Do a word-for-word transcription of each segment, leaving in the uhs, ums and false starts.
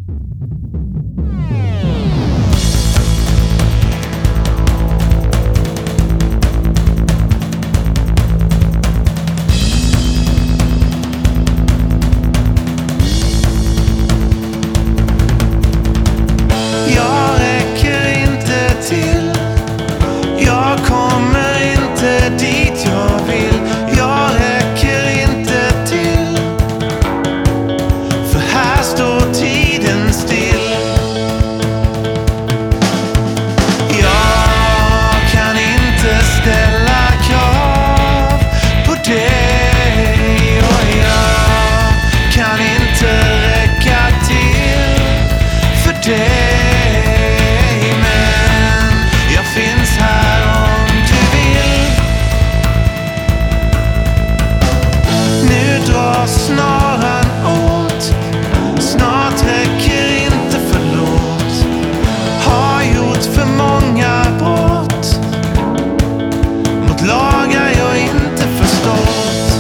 Snaran åt, snart räcker inte förlåt. Har gjort för många brott mot lagar jag inte förstått.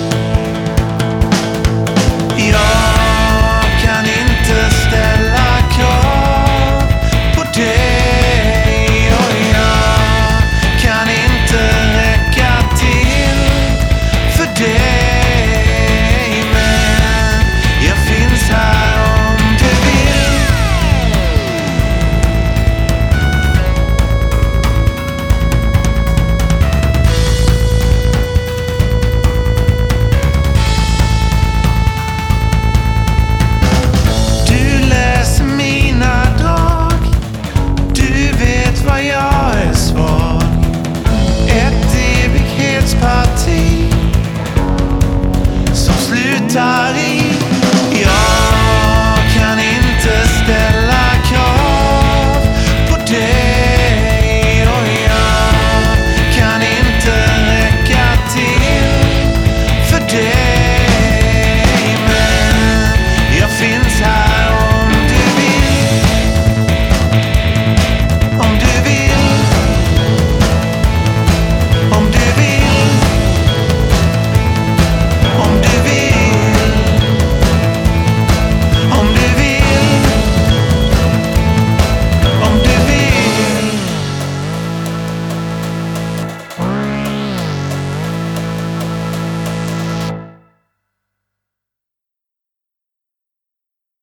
Jag kan inte ställa krav på dig, och jag kan inte räcka till för dig. Som slutar i jag kan inte ställa krav på dig, och jag kan inte räcka till för dig.